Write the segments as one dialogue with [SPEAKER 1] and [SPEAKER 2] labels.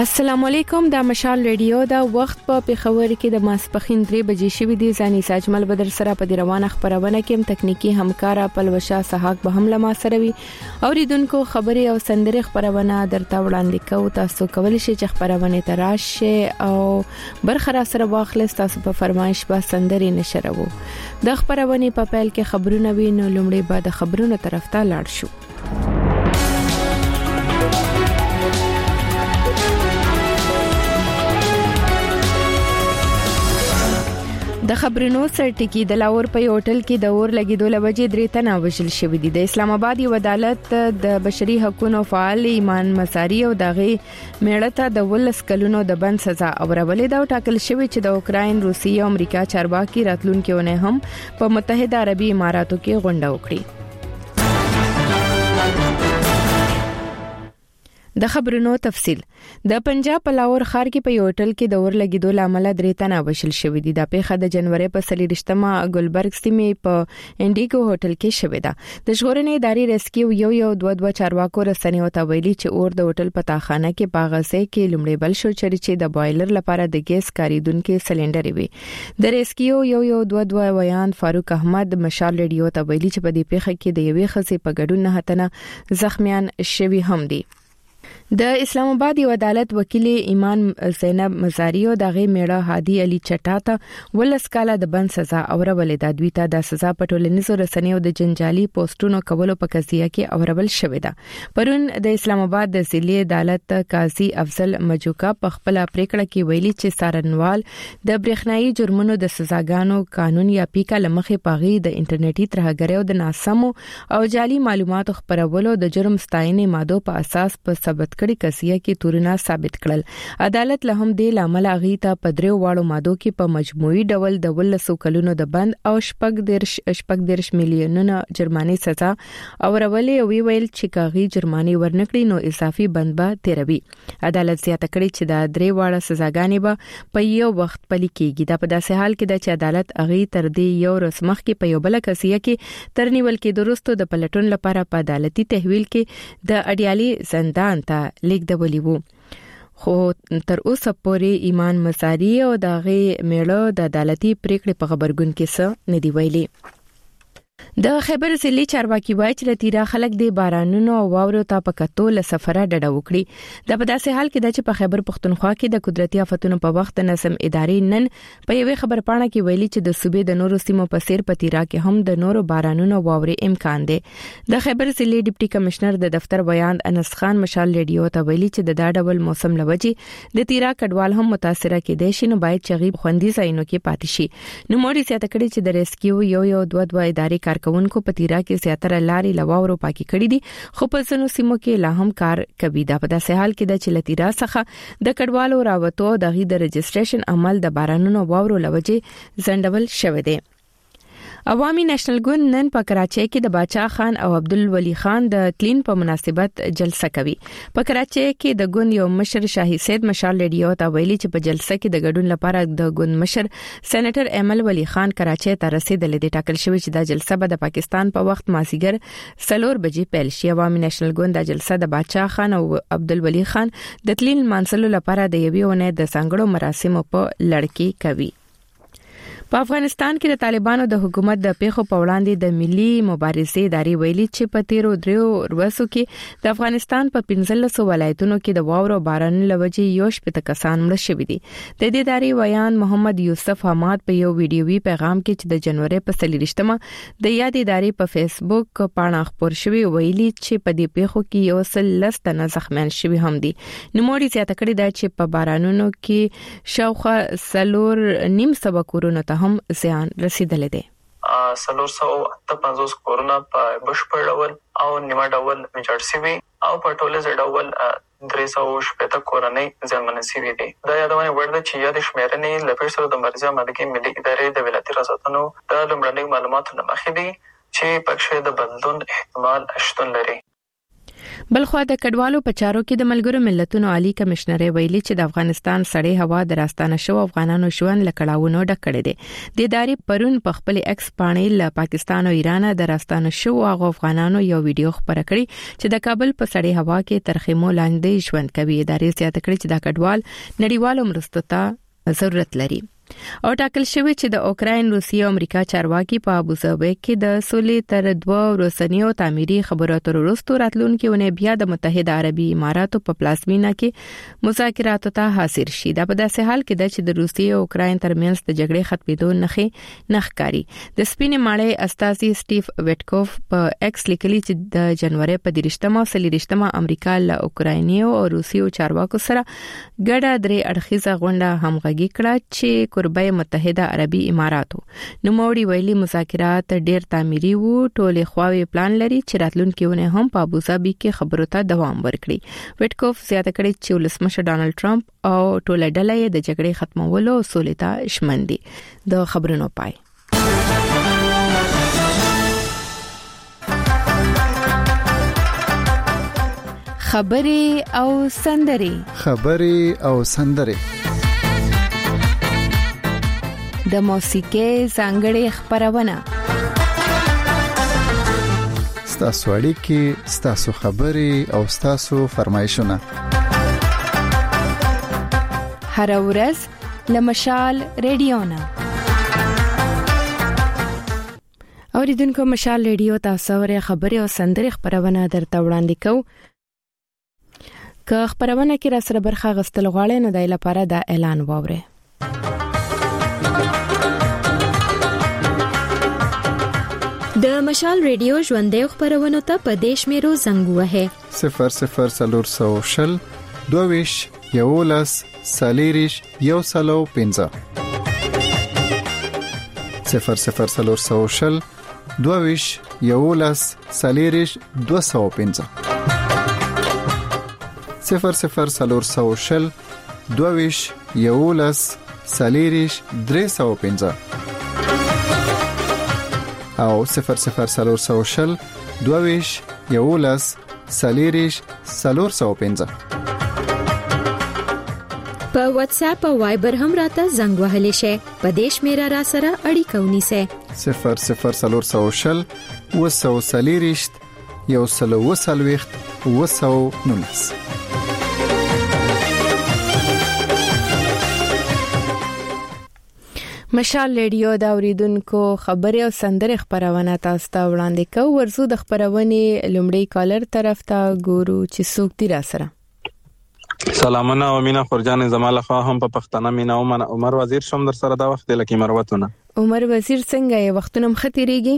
[SPEAKER 1] السلام علیکم د مشال ریډیو دا وخت په پیښور کې د ماسپخین 3 بجې شوې دي ځاني ساجمل بدر سره په روانه خبرونه کې تکنیکی همکارا پلوشا سحاق به هم لما سره وي اوریدونکو خبري او سندري خبرونه درته وړاندې کوو تاسو کولی شئ چې خبرونه تراشه او برخه سره واخلئ تاسو په فرمایش به سندري نشرو د خبرونه په پیل کې خبرونه وینو لومړی به د خبرونو طرف ته لاړ شو د خبرونو سرټکی د لاور په هوټل کې د اور لګیدو لوجې درې تنه وژل شوې دي د اسلام آباد یو عدالت د بشري حقوقو فعال ایمان مساری او دغه میړه ته د ولس کلونو د بند سزا اورولې دا ټاکل شوی چې د اوکراین روسیې او امریکا چارواکي راتلونکي ونه هم په متحده عربي اماراتو کې غونډه وکړي د خبرونو تفصيل د پنجاب په لاور ښار کې په هوټل کې د اور لګیدو لامل درې تنه وژل شوې دي د پیښه د جنوري په 23مه ګلبرګ سیمې په انډیګو هوټل کې شوې ده د ژغورنې ادارې ریسکیو یو دوه چارواکو رسنیو ته ویلي چې اور د هوټل په تاخانه کې باغسه کې لومړی بل شو چې د بوایلر لپاره د ګیس کاریدونکو سلندر وي د ریسکیو یو دوه ویان فاروق احمد مشال ریډیو ته ویلي چې په دې پیښه کې د یوې خزې په ګډون نه هتنه زخمیان شوي هم دي د اسلام آباد یو عدالت وکیل ایمان زینب مزاری او دغه میړه هادي علي چټاته ولس کاله د بند سزا اورولې د دوی ته د سزا په ټولنیزو رسنیو د جنجالي پوسټونو کولو په قضیه کې اورول شوې ده پرون د اسلام آباد د ضلعي عدالت قاضي افضل مجوکا په خپل پریکړه کې ویلي چې سارنوال د برېښنايي جرمونو د سزاګانو قانون یا پیکا لمخې پاغي د انټرنیټي ترهګرۍ او د ناسمو او جعلي معلوماتو خپرولو د جرم ستاینې ماده په اساس په ثبت کړي قضیه کې تورونه ثابت کړل عدالت له هم د لامل اغي ته پدریو واړو مادو کې په مجموعي ډول د 12 کلونو د بند او شپږ درش میلیونونو جرمانه سزا او ورولې وی ویل چې کاغي جرمانه ورنکړي نو اضافي بند به تیروي عدالت زیاته کړی چې د درې واړه سزاګانې به په یو وخت پلي کېږي دا په داسې حال کې چې عدالت اغي تر دې یو رسمخ کې په یو بل قضیه کې ترنیول کې درستو د پلټون لپاره په عدالتي تحویل کې د اډیالي زندان ته لیک دی وو خو تر اوسه پورې ایمان مساری او دغه میړه د عدالتي پریکړې په خبرګون کې څه ندی ویلي د خیبر ضلع چارواکي وایي چې لتیرا خلک د بارانونو او واورو ته په کتو له سفره ډډه وکړي د په داسې حال کې چې په خیبر پختونخوا کې د قدرتي آفتونو په وخت نظم ادارې نن په یوې خبرپاڼه کې ویلي چې د صوبې د نورو سیمو په سیر په تیرا کې هم د نورو بارانونو او واورې امکان دی د خیبر ضلع ډیپټي کمشنر د دفتر بیان انس خان مشال ریډیو ته ویلي چې د ډول موسم لوجې د تیرا کډوال هم متاثر کېدي شي نو باید چغي خوندي ځایونو کې پاتې شي نو موري زیاته کړي چې د ریسکیو یو دوه ادارې کارکونکو په تیرا کې زیاتره لارې لواورو پاکي کړې دي خو په ځینو سیمو کې لا هم کار کوي دا په داسې حال کې د چلتیرا څخه د کډوالو راوتو د غي د رجستریشن عمل د بارانونو واورو لوجې زندول شوې دي عوامي نېشنل ګوند نن په کراچۍ کې د باچا خان او عبدالولي خان د تلین په مناسبت جلسه کوي په کراچۍ کې د ګوند یو مشر شاهي سید مشال ریډیو ته ویلي چې په جلسه کې د ګډون لپاره د ګوند مشر سېنیټر ایمل ولی خان کراچۍ ته رسیدلې د ټاکل شوی چې د جلسه به د پاکستان په وخت مازیګر 4 بجې پیل شي عوامي نېشنل ګوند د جلسه د باچا خان او عبدالولي خان د تلین مانسلو لپاره د یوې ونه د څنګهړو مراسمو په لړ کې کوي په افغانستان کې د طالبانو د حکومت د پیښو په وړاندې د ملي مبارزې ادارې ویلي چې په تیرو دریو ورځو کې د افغانستان په 15 ولایتونو کې د واورو باران لوجې یو شپږ کسان مړ شوي دي د دې ادارې ویان محمد یوسف حماد په یو ویډیوي پیغام کې چې د جنوري په 23مه د یاد ادارې په فیسبوک باندې خبر شوی ویلي چې په دې پیښو کې یو سل لستنه زخمیان شوي هم دي نو موري زیاته کړی دا چې په بارانونو کې شاوخوا 3.5 کورونه ته هم زیان رسیدلې ده
[SPEAKER 2] 350 کورونه په بشپړ ډول او نیمه ډول ویجاړ شوي او په ټولیز ډول 380 کورنۍ ځانمن شوي دي دا یادونه ورده چې یاد شمیرنې لپاره سره د مرزه ملګری ملي ادارې د ولایتي رساتونو د لمړنۍ معلوماتو نه مخې دي چې پکښې د بدلون احتمال شتون لري
[SPEAKER 1] بلخو د کډوالو په چارو کې د ملګرو ملتونو عالی کمشنر ویلي چې د افغانستان سړې هوا د راستانه شو افغانانو ژوند لکړاونو ډک کړي دي. د ادارې پرون په خپل ایکس باندې له پاکستان او ایران د راستانه شو هغه افغانانو یو ویډیو خبره کړې چې د کابل په سړې هوا کې تر خیمو لاندې ژوند کوي. ادارې زیاته کړې چې د کډوال نړیوالو مرستو ته ضرورت لري. او ټاکل شوی چې د اوکراین، روسیې او امریکا چارواکي په ابوظبي کې د سولې تر 2 ورځنیو تعمیري خبرو اترو وروسته راتلونکي ونې بیا د متحده عربي اماراتو په پلازمینه کې مذاکراتو ته حاضر شي. دا په داسې حال کې ده چې د روسیې او اوکراین ترمنځ د جګړې ختمېدو نخکاری. د سپینې ماړې استاذي سټیف ویټکوف په ایکس لیکلي چې د جنوري په 30مه امریکا له اوکرایني او روسیې چارواکو سره ګډه درې اړخیزه غونډه همغږي کړه چې قربای متحده عربي اماراتو. نو موري ویلي مذاکرات ډیر تعمیري وو، ټولې خواوې پلان لري چې راتلونکي ونه هم په ابوظبي کې خبرو ته دوام ورکړي. ویټکوف زیاته کړې چې ولسمشر ډانلډ ټرمپ او ټوله ډله یې د جګړې ختمولو او سولې ته ژمن دي. د خبرونو پای. خبرې او سندرې د موسیقي ځانګړې خبرونه
[SPEAKER 3] ستاسو اړیکې، ستاسو خبرې او ستاسو فرمایشونه
[SPEAKER 1] هر ورځ لمشال ریډیو نه. اوریدونکو مشال ریډیو تاسو ورې خبرې او سندرې خبرونه درته وړاندې کوو. که خبرونه کې را سره برخه غستل غواړئ نو دای لپاره دا اعلان واورئ.
[SPEAKER 4] د مشال ریډیو ژوندې خبرونه ته په دیش میرو زنګ وهه
[SPEAKER 3] 0040 22 یولس سالیریش یو سلو 15 0040 22 یولس سالیریش 215 0040 22 یولس سالیریش 315 او 0040 22 یولس سالیریش 415.
[SPEAKER 4] په واتس اپ او وایبر هم راته زنګ وهلی شي. په دیش میرا را سره اړیکه ونیسه
[SPEAKER 3] 0040 وسو سالیریش یو سلو وسلويخت وسو نونس.
[SPEAKER 1] مشال ریډیو دا اوریدونکو خبرې او سندرې خبرونه تاسو ته وړاندې کوو. ورزو د خبرونې لومړی کالر طرف ته ګورو چې څوک دی را سره.
[SPEAKER 5] سلامونه او مینا خورجان زماله خو هم په پښتنه مینا عمر وزیر شوم در سره دا وخت لکه مروتونه.
[SPEAKER 1] عمر وزیر څنګه یې وختونه مختيريږي؟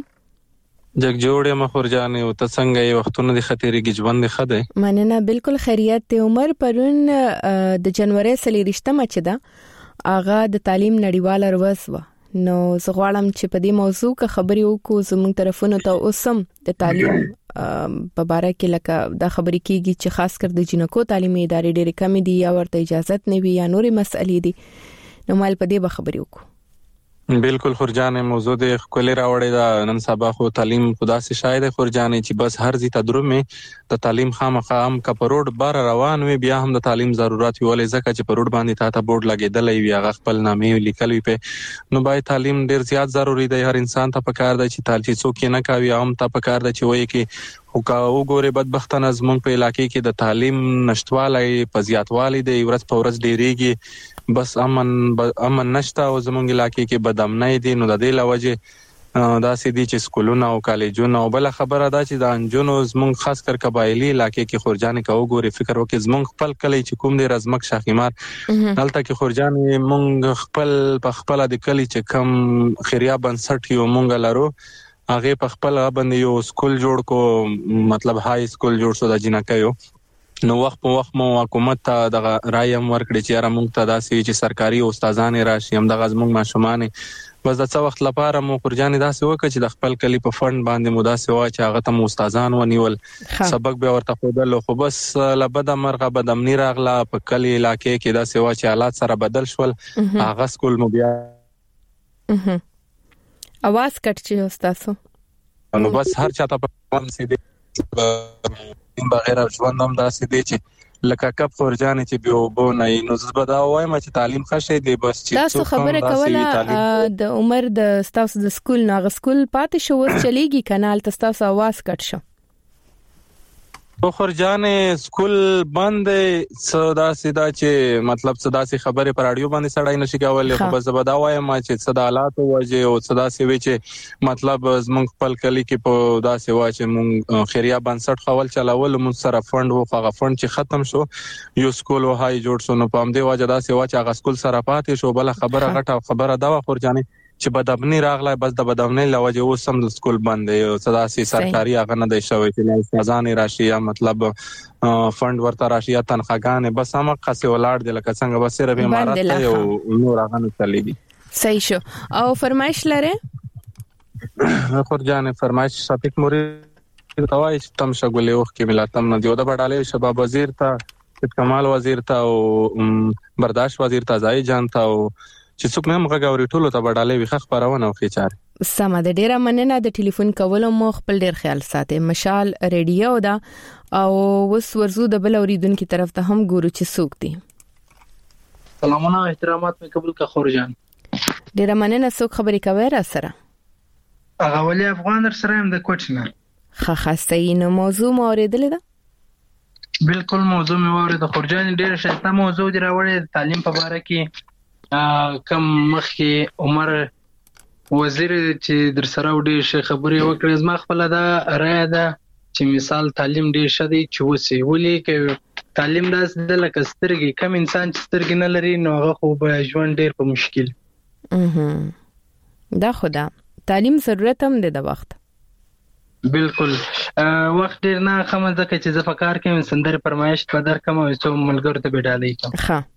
[SPEAKER 5] جګ جوړې مخورجان او ته څنګه یې وختونه د خطرېږي ژوند خده؟
[SPEAKER 1] مننه بالکل خیریت ته. عمر پرون د جنوري 30مه چې ده اغه د تعلیم نړیواله ورځ و. نو زه غواړم چې په دې موضوع کې خبرې وکړو. زموږ طرفونو ته اوسم د تعلیم په اړه کې لکه دا خبرې کیږي چې خاص کر د جنکو تعلیمي ادارې ډېرې کم دي یا ورته اجازه نه وي یا نورې مسئلې دي. نو مال په دې به خبرې وکړو.
[SPEAKER 5] بالکل خورجان موضوع د خپل راوړې دا نن سبا خو تعلیم خدا سي شاید خورجان چې بس هر زی تدرمه د تعلیم خامخا هم کا پروډ بار روان وي بیا هم د تعلیم ضرورت ویولې ځکه چې پروډ باندې تا بورډ لګیدلې وي هغه خپل نامې لیکل وي په نو باید تعلیم ډیر زیات ضروری دی. هر انسان ته پکار دی چې تعلیم څوک نه کوي هم ته پکار دی چې وایي کې او کا وګوره بدبختانه زمونږ په علاقې کې د تعلیم نشټوالي په زیاتوالي دی ورځ په ورځ ډیریږي. بس امن نشته او زمونږ علاقې کې بدامنۍ دي. نو د دې لوجه دا سې دي چې سکولونه او کالجونه او بل خبره دا چې د انجونو زمونږ خاص کر قبایلی علاقې کې خورجان کا وګوره فکر وکړي زمونږ خپل کلی چې کوم دی رزمک شاخیمار دلته کې خورجان مونږ خپل په خپل د کلی چې کم خیریا بنسټ یو مونږ لرو هغه په خپل باندې یو سکول جوړ کو مطلب های سکول جوړ شو د جنکایو. نو وخت په وخت مو حکومت ته د رایم ورکړي چې را مونږ ته داسې چې سرکاري استادان راشي هم د غزمونږ ماشومان بس د څو وخت لپاره مو خورجان داسې وکړي چې د خپل کلی په فند باندې مو داسې وا چې هغه ته استادان ونیول سبق به ورته خودل خو بس لبد مرغه بدمنی راغله په کلی علاقې کې داسې وا چې حالات سره بدل شول هغه سکول مو بیا
[SPEAKER 1] اواز کټ چې استادو
[SPEAKER 5] نو بس هر چاته په سي دي تعلیم بغیر ژوند هم داسې دی چې لکه کپ خورجانې چې به وبو نه نو زه به دا وایم چې تعلیم ښه دی بس چې
[SPEAKER 1] تاسو خبره کوله د عمر د تاسو د سکول نه سکول پاتې شو ور چلیږي کنال تاسو आवाज کټ شو
[SPEAKER 5] خورجانې سکول باندې صدا سیدا چې مطلب صدا سي خبره پر اډیو باندې سړای نشي کولای خو بس بدا وایم چې صدا حالات وجه او صدا سي وی چې مطلب زمونږ خپل کلی کې په داسې وا چې مونږ خیریه بنسټ خول چلاول مون سره فند وو هغه فند چې ختم شو یو سکول وهای جوړ شو نو په همدې وجه داسې وا چې هغه سکول سره پاتې شو بل خبره غټه خبره دا خورجانې چې بدابنی راغله بس د بدابنی لوجه اوس هم د سکول باندې صدا سي سرکاري هغه نه دی شوی چې استادان راشي یا مطلب فند ورته راشي یا تنخواګان بس هم خاصه ولاړ دي لکه څنګه بس صرف امارات یو نور هغه نه چلیږي
[SPEAKER 1] صحیح شو او فرمایش لره
[SPEAKER 5] خورجانې فرمایش شفیق مرید توای تم شغله وخت کې ملاتم نه دی او د بډاله شباب وزیر ته کمال وزیر ته او برداشت وزیر ته ځای جان ته او چې څوک مې مغاوري ټولو ته بډاله وي خخ پرونه او خېچار
[SPEAKER 1] سم د ډیره مننه د ټلیفون کولو مو خپل ډیر خیال ساتي مشال ریډیو دا او وس ورزو د بل اوریدونکو طرف ته هم ګورو چې څوک دي
[SPEAKER 6] سلامونه احترامات مې قبول کا خورجان
[SPEAKER 1] ډیره مننه څوک خبرې کوي را سره
[SPEAKER 6] هغه ولي افغان سره هم د کوټنه
[SPEAKER 1] خاصه نو موضوع مو اوریدل ده
[SPEAKER 6] بالکل موضوع مې اورید خورجان ډیره شته موضوع دی راوړې تعلیم په اړه کې کم مخکې عمر وزیر چې در سره وډې شي خبرې وکړې زما خپل دا رائے ده چې مثال تعلیم ډېر شدي چې وسی ولي کې تعلیم داس د لکه سترګې کم انسان چې سترګې نه لري نو هغه خو به ژوند ډېر په مشکل
[SPEAKER 1] دا خدا تعلیم ضرورت هم دی د وخت
[SPEAKER 6] بالکل وخت ډېر نه خمه ځکه چې زه فکر کوم سندره فرمایش په در کوم او څو ملګرو ته بډالې کوم
[SPEAKER 1] ښه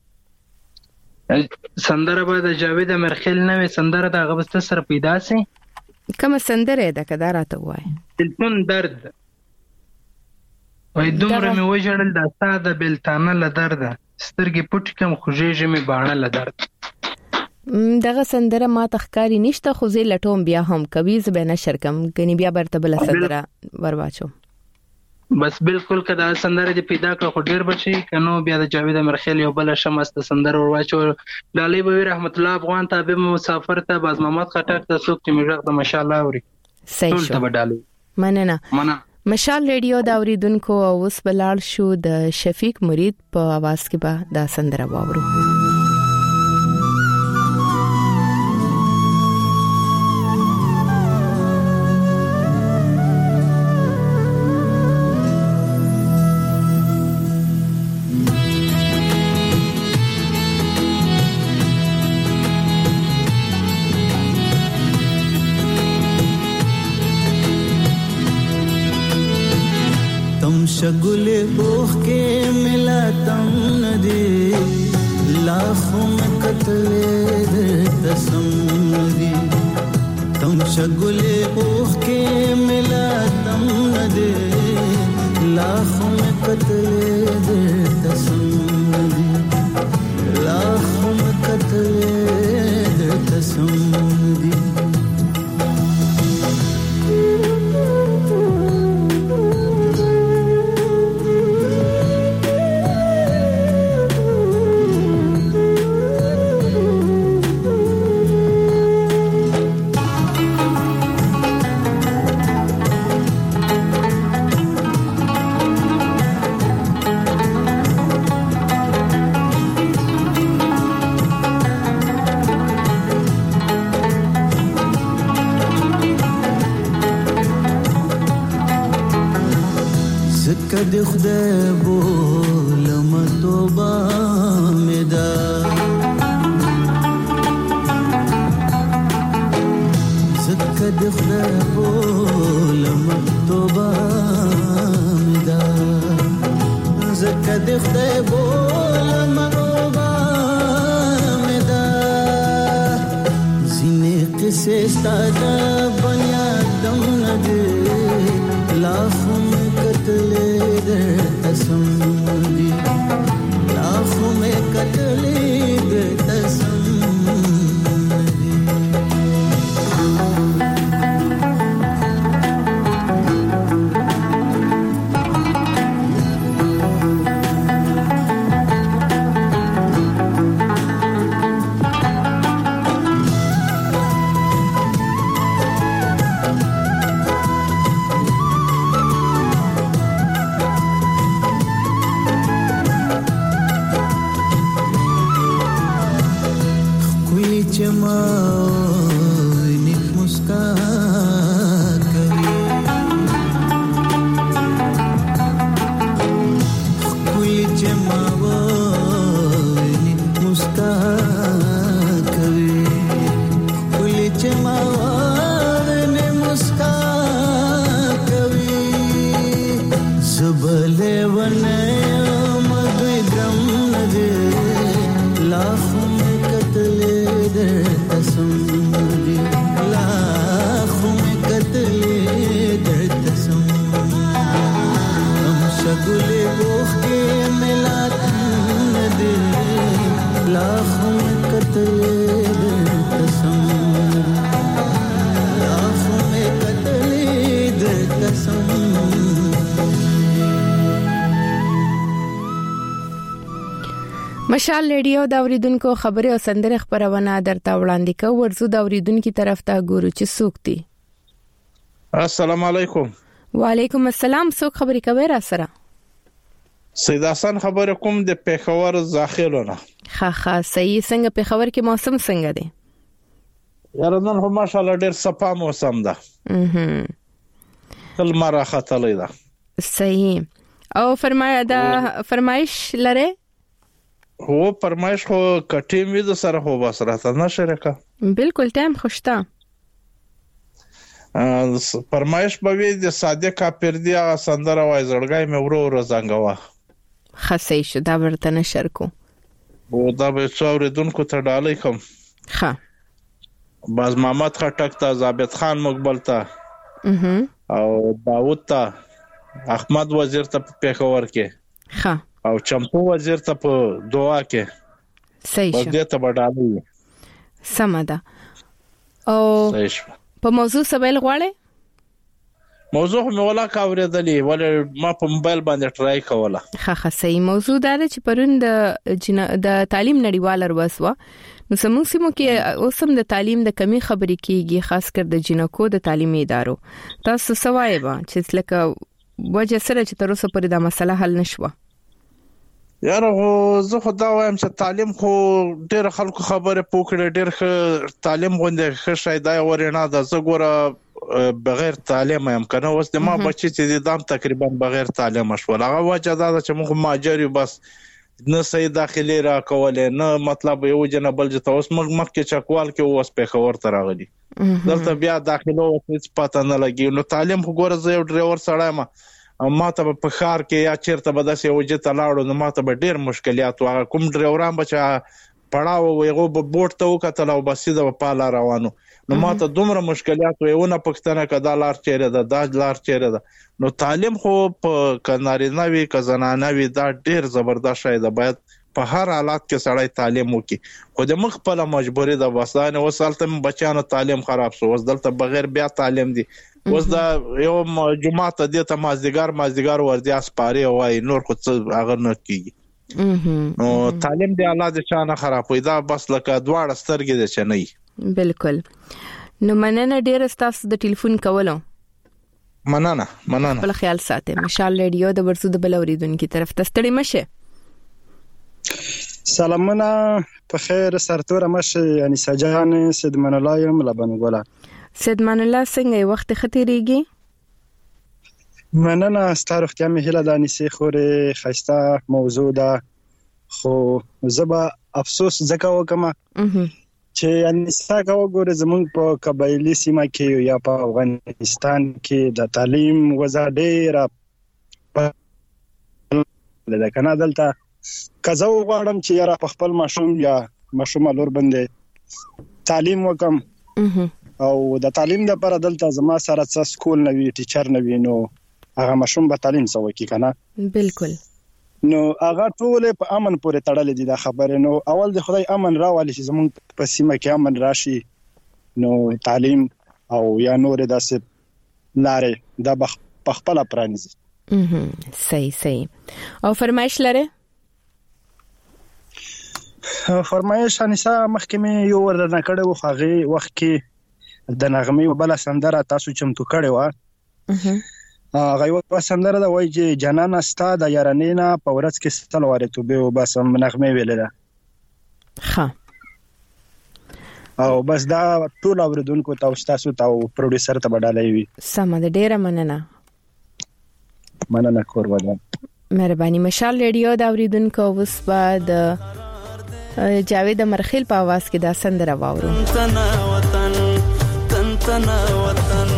[SPEAKER 6] سندره به د جاوید امرخیل نوې سندره د غبست سره پیدا سي
[SPEAKER 1] کوم سندره ده کدا راته وای
[SPEAKER 6] تلفون درد وای دومره مې وژړل د ساده بلتانه ل درد سترګې پټ کم خوږېږي مې باڼه ل درد
[SPEAKER 1] دغه سندره ما تخکاری نشته خو زه لټوم بیا هم کوي زبې نشر کم غنی بیا برته بل سندره ورواچو
[SPEAKER 6] بس بالکل کدا سندره دې پیدا کړ خو ډیر بچي کنو بیا د جاوید امرخیل یو بل شمست سندره ورواچو لالی بوی رحمت الله افغان تابع مسافر ته باز محمد خټک ته څوک چې مجرد ماشاءالله اوري
[SPEAKER 1] صحیح شو مننه مشال ریډیو دا اوریدونکو اوس بلاړ شو د شفیق مرید په आवाज کې به دا سندره واورو
[SPEAKER 7] शगुले बोख के मिला तम न दे लाखों में कतले तसम दी तुम शगुले बोख के मिला तम न दे लाखों में कतले तसम दी लाखों में कतले तसम दी د خدای بولم توبه مې ده زکه د خدای بولم توبه مې ده زکه د خدای بولم توبه مې ده ځینې قصې ستاسو بنیادم نه دي لاخو مې کتلې تسم دی لاخو میں کتلی دے تسم دی ما نیک مسکا کوي کوئی چې ما نیک مسکا کوي کوئی چې ما نیک مسکا کوي زبله ونه شګلې وختې ملات ندې لاخم کتلې قسم لاخم کتلې قسم.
[SPEAKER 1] مشال ریډیو دا اوریدونکو خبره او سندره خبرونه درته وړاندې کوي. ورزو دا اوریدونکو طرف ته ګورو چې څوک دي.
[SPEAKER 8] السلام علیکم.
[SPEAKER 1] وعلیکم السلام. څوک خبرې کوي را سره؟
[SPEAKER 8] سید حسن خبر کوم د پیښور ځاخلونه.
[SPEAKER 1] ها صحیح. څنګه پیښور کې موسم څنګه دی؟
[SPEAKER 8] یاره نن هم ماشاءالله ډیر صفا موسم ده. تل مره خطلې ده.
[SPEAKER 1] صحیح. او فرمایش لره؟
[SPEAKER 8] هو فرمایش خو کټیم وې د سره هو بس راته نشرکه.
[SPEAKER 1] بالکل ټایم خوشتا.
[SPEAKER 8] فرمایش به وي د صادق اپردی هغه سندره وای زړګای مې ورو زنګوا.
[SPEAKER 1] خاصه شو دا ورته نشر کو.
[SPEAKER 8] او دا به څوریدونکو ته ډالۍ کوم.
[SPEAKER 1] ها.
[SPEAKER 8] باز محمد خټک ته ثابت خان مقبل ته او داوود ته احمد وزیر ته پیښور کې.
[SPEAKER 1] ها.
[SPEAKER 8] او چمپو وزیر ته په دعا کې.
[SPEAKER 1] صحیح شو.
[SPEAKER 8] دې ته ډالۍ.
[SPEAKER 1] سمدا. او
[SPEAKER 8] صحیح شو.
[SPEAKER 1] په موضوع سبل غواړي؟
[SPEAKER 8] موضوع مې ولا کاورېدلې ولې ما په موبایل باندې ټرای کوله.
[SPEAKER 1] ها صحیح. موضوع دا چې پرون د تعلیم نړیوال وروسوه نو سمون سیمو کې اوسم د تعلیم د کمی خبرې کیږي خاص کر د جنکو د تعلیمي ادارو. تاسو سوای به چې لکه وجه سره چې تر اوسه پورې دا مسله حل نشوه.
[SPEAKER 8] یاره زه خو دا وایم چې تعلیم خو ډېر خلکو خبره پوکړه ډېر تعلیم غونډه ښه شای دا ورنه د زګوره بغیر تعلیم هم کنه اوس د ما بچی چې د دام تقریبا بغیر تعلیم شول. هغه وجه دا چې موږ ماجر بس نه صحیح داخلي را کولې نه مطلب یو جنبل چې اوس موږ مخکې چکوال کې اوس په خبر تر راغلي دلته بیا داخلو هیڅ پته نه لګي. نو تعلیم خو ګوره زه یو ډرایور سړی ما ته په خار کې یا چیرته به داسې وجه ته لاړو نو ما ته به ډیر مشکلات واغ کوم ډرایوران بچا پړاو ویغه په بوټ ته وکتل او بس د په لار روانو نو ما ته دومره مشکلات ویونه پښتنه کدا لار چیرې ده دا لار چیرې ده. نو تعلیم خو په کناري نوي کزنانه وي دا ډیر زبردست شای ده. باید په هر حالت کې سړی تعلیم وکي. خو د مخ په مجبوري ده وسانه وسالته بچانو تعلیم خراب شو اوس دلته بغیر بیا تعلیم دي. اوس دا یو جمعه ته د مازدیګر وردی اسپاري وای نور خو څه هغه نه کیږي. نو تعلیم دی الله دې چانه خراب وي دا بس لکه دواړه سترګې دې چني.
[SPEAKER 1] بالکل. نو مننه ډیر تاسو د ټلیفون کولو.
[SPEAKER 8] مننه
[SPEAKER 1] بل خیال ساتئ. مشال ریډیو د ورسود بلوریدونکو طرف ته ستړي مشه.
[SPEAKER 9] سلامونه په خیر سرتور مشه انیسا جان سیدمن الله یم لبنګولا.
[SPEAKER 1] سیدمن الله څنګه وخت ختیریږي؟
[SPEAKER 9] مننه ستاره اختیار مې هله د انیسې خورې خسته موضوع ده خو زبا افسوس زکه وکم چې انیسا کا وګوره زمونږ په قبایلی سیمه کې یا په افغانستان کې د تعلیم وضع ډېره ده کنه. دلته کزه وغواړم چې یاره په خپل ماشوم یا ماشوم لور باندې تعلیم وکم او د تعلیم لپاره دلته زما سره څه سکول نه وی ټیچر نه وی نو هغه ماشوم به تعلیم سوي کی کنه.
[SPEAKER 1] بالکل.
[SPEAKER 9] نو هغه ټول په امن پورې تړلې دي دا خبره. نو اول د خدای امن راوالي چې زموږ په سیمه کې امن راشي نو تعلیم او یا نور داسې لارې دا په خپل پرانیزي.
[SPEAKER 1] صحیح. او فرمایش لره؟
[SPEAKER 9] فرمایش انیسا مخکې مې یو ورنه کړو خو وخت کې د نغمې وبله سندره تاسو چمتو کړې و. هغه یو سندره ده وایي چې جنان استا د یارانینا په ورځ کې ستل واره تو به بس نغمې ویل ده.
[SPEAKER 1] ها
[SPEAKER 9] او بس دا ټول اوریدونکو ته او تاسو ته او پروډوسر ته بدلای وي.
[SPEAKER 1] سم ده، ډیره مننه
[SPEAKER 9] کوربان.
[SPEAKER 1] مهرباني. مشال ریډیو دا اوریدونکو اوس بعد جاوید مرخیل په आवाज کې دا سندره واورو.
[SPEAKER 7] تنا وطن تنا وطن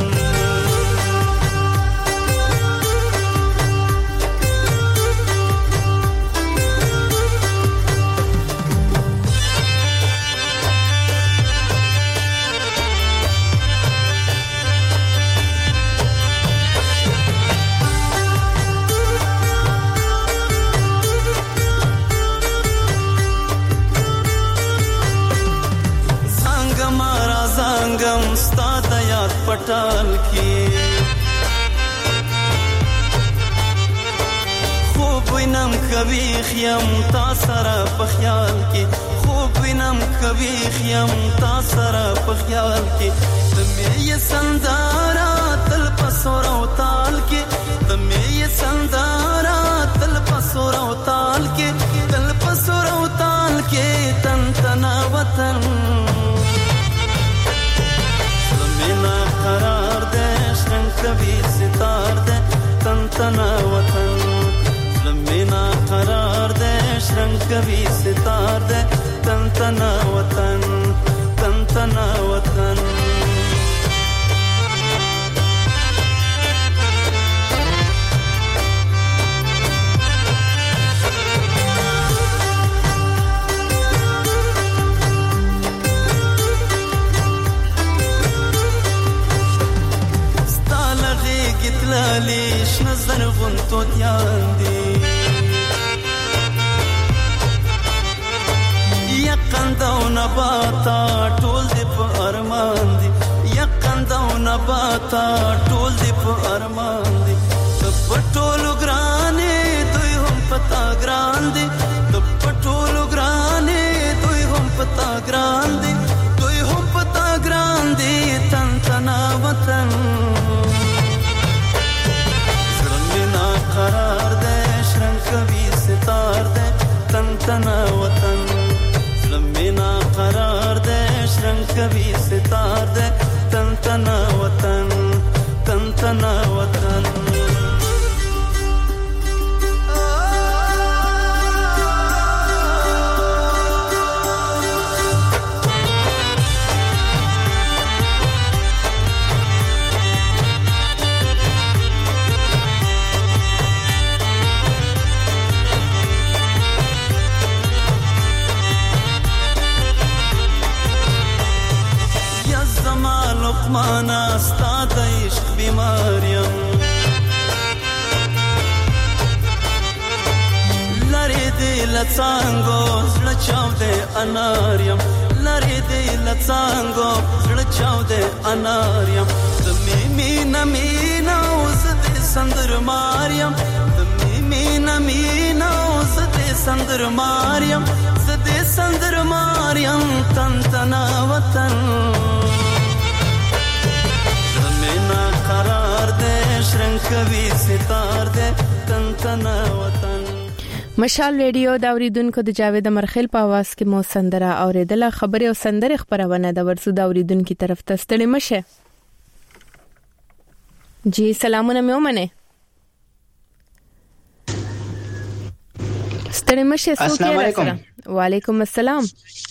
[SPEAKER 7] पटाल की खूब विनम कभी खियम तासरा पख्याल की खूब विनम कभी खियम तासरा पख्याल की तुम्हें ये संदारा तल पसोरा ताल की तुम्हें ये संदारा तल पसोरा ताल के तल पसोरा ताल के तन तना वतन قرار دے شرن کبھی ستار دے تن تنا وطن لمینا قرار دے شرن کبھی ستار دے تن تنا وطن تن تنا وطن ليش نظر غنطو دياندي يقن دو نباتا طول دي پا ارمان دي يقن دو نباتا طول دي پا ارمان دي تب طولو گراني دوي هم پتا گران دي تب طولو گراني دوي هم پتا گران دي دوي هم پتا گران دي تن تنا وطن قرار دے شرن کبھی ستار دے تن تنا وطن لمینا قرار دے شرن کبھی ستار دے تن تنا وطن تن تنا وطن مانا استاد عشق بیماریم لری دل څنګه زړه چاو دے اناریم لری دل څنګه زړه چاو دے اناریم تمې مینا مینا اوس دې سندر ماریم تمې مینا مینا اوس دې سندر ماریم زدې سندر ماریم تن تنا وطن قرار دے شرن کبھی ستار دے تن تنا وطن.
[SPEAKER 1] مشال ریډیو دا اوریدونکو د جاوید مرخیل په आवाज کې مو سندره اوریدله. خبري او سندره خبرونه د ورسو دا اوریدونکو طرف ته ستړي مشه. جی سلامونه مې ومنه. ستړي مشه.
[SPEAKER 10] السلام علیکم.
[SPEAKER 1] وعلیکم السلام.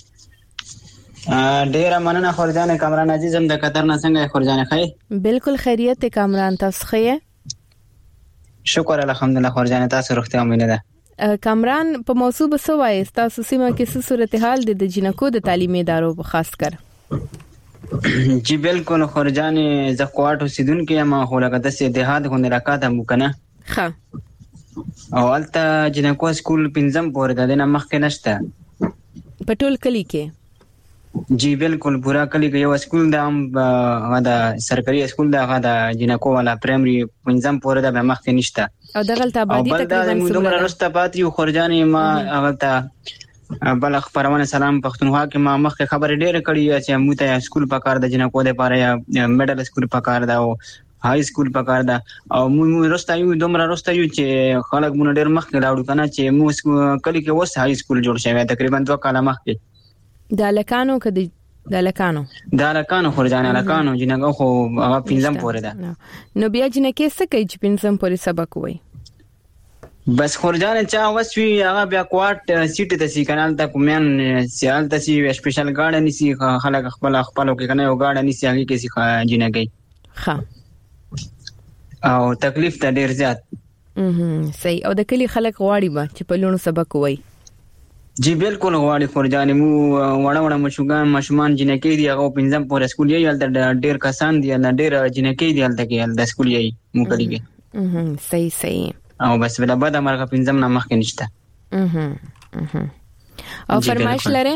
[SPEAKER 10] ډیر مننه خورجان کامران عزیزم د قطر نه څنګه خورجان خای؟
[SPEAKER 1] بالکل خیریت کامران تاسو خیه؟
[SPEAKER 10] شکر الحمدلله خورجان تاسو روغتیا امید ده.
[SPEAKER 1] کامران په موضوع بسوای تاسو سیمه کې څه صورتحال د جنکو د تعلیمي ادارو په خاص کر؟
[SPEAKER 10] جی بالکل خورجان ز کوټ اوسیدونکو ما خو لکه د اتحاد غو نه راکاته مو کنه.
[SPEAKER 1] ها
[SPEAKER 10] او الته جنکو سکول پنځم پورې د نه مخ کې نشته
[SPEAKER 1] په ټول کلی کې.
[SPEAKER 10] جی بالکل پورا کلی کې یو سکول د دا سرکاري سکول دا د جنکو والا پرایمري پنځم پورې د مخ کې نشته
[SPEAKER 1] او دغه آبادی تقریبا
[SPEAKER 10] دومره رسته پاتې خورجان ما هغه ته بلخ پروانه سلام پښتونخوا کې ما مخ خبر ډېر کړی چې موږ ته سکول پکار د جنکو لپاره یا میډل سکول پکار دا او های سکول پکار دا او موږ رسته یو دومره رسته یو چې خلک مونږ ډېر مخ کې لاړو کنه چې موږ کلی کې وس های سکول جوړ شوی تقریبا 2 کاله مخکې
[SPEAKER 1] د لکانو کدي د لکانو
[SPEAKER 10] خورجان لکانو جنګ خو هغه پنځم پورې ده.
[SPEAKER 1] نو بیا جنکه څه کوي چې پنځم پورې سبق وای؟
[SPEAKER 10] بس خورجان چا وسوي هغه بیا کوارټ سیټ ته سي کنال ته کومن سیال ته سي سپیشل گاډ نسی خلک خپل کې کنه یو گاډ نسی هغه کې سي جنګي ها او تکلیف ته ډیر زیات.
[SPEAKER 1] صحیح. او د کلی خلک غواړي با چې په لونو سبق وای؟
[SPEAKER 10] جی بالکل غواړي خورجان مو وړه مشمان جنکي دی هغه پنځم پورې سکول یې ال ډیر کسان دی ال ډیر جنکي دی ال کې ال سکول یې مو کلیږي.
[SPEAKER 1] صحیح.
[SPEAKER 10] او بس بل بعد امرګه پنځم نامخ کې نشته.
[SPEAKER 1] او فرمایش لره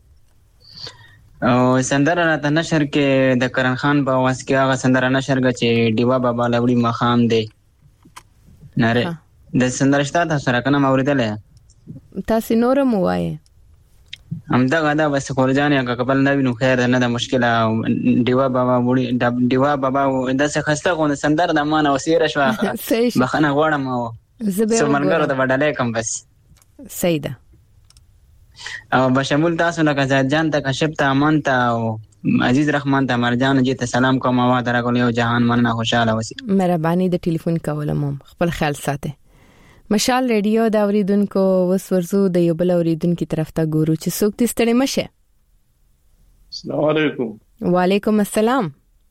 [SPEAKER 10] او سندره راته نشر کې د کرن خان په واس کې هغه سندره نشر غ چې دیوا بابا لوړی مخام دی نره د سندره شته سره کنه اوریدلې
[SPEAKER 1] تاسو نور مو وایي
[SPEAKER 10] همدا غدا بس خورجان یا قبل نه وینو خیر نه د مشکله دیوا بابا وړي دیوا بابا د څه خسته غو سندره د مانه وسیره شو بخنه غوړم او سمنګرو د وډالې کم بس
[SPEAKER 1] سیدا
[SPEAKER 10] او بشمول تاسو نه کزاد جان ته کشپ ته امان ته او عزیز رحمان ته مرجان جی ته سلام کوم او درکول یو جهان مننه خوشاله وسی.
[SPEAKER 1] مهرباني د ټلیفون کولم خپل خیال ساته. مشال ریډیو دا اوریدونکو وس ورزو د یو بل اوریدونکو طرف ته ګورو چې څوک دې ستړي مشه.
[SPEAKER 11] السلام علیکم.
[SPEAKER 1] وعلیکم السلام.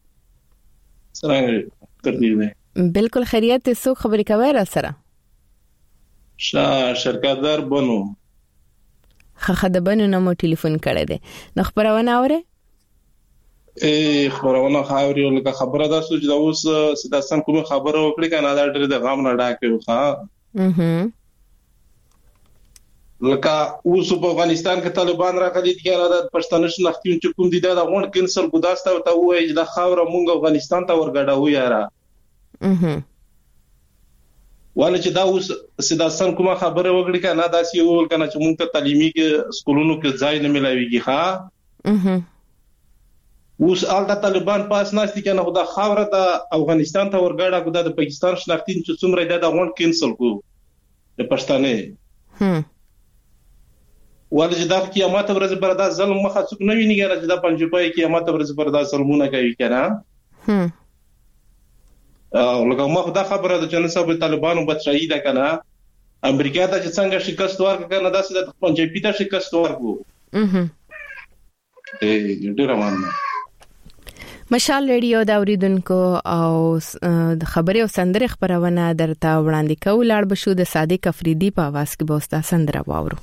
[SPEAKER 11] څنګه ترتیب؟
[SPEAKER 1] بالکل خیریت ته. څوک خبرې کوي را سره؟
[SPEAKER 11] شرکتدار بنو.
[SPEAKER 1] خخه د بنو نمو ټلیفون کړی دی. نو خبرونه اوره؟
[SPEAKER 11] خبرونه خاوري ولکه خبره ده چې دا اوس سیداستان کوم خبره وکړي کنه دا ډېر د غام نه ډاکې وخا. لکه اوس په افغانستان کې طالبان راغلي دي کنه د پښتون شناختی چې کوم دي دا غون کینسل ګداسته او ته وایي چې د خاور مونږ افغانستان ته ورګډاو یاره. ولې چې دا اوس سیداستان کوم خبره وکړي کنه دا سی ول کنه چې مونږ ته تعلیمي کې سکولونو کې ځای نه ملایويږي ها. اوس الته طالبان پاس ناشتي کنه خدا خاور ته افغانستان ته ورګډا کو د پاکستان شناختی چې څومره د غون کینسل کو د پښتانه. ولې چې دا قیامت ورځ پر دا ظلم مخه څوک نه ویني کنه چې دا پنځپای قیامت ورځ پر دا ظلمونه کوي کنه. لکه ما خدا خبره ده چې نن سبا طالبانو بچی ده کنه امریکا ته چې څنګه شکست ورکړه کنه دا څه د پنځپی ته شکست ورکړو. ډیر روانه
[SPEAKER 1] مشال ریډیو دا اوریدونکو او د خبري او سندره خبرونه درته وړاندې کوو. لاړ بشو د صادق افریدي په आवाज کې بوستا سندره واورو.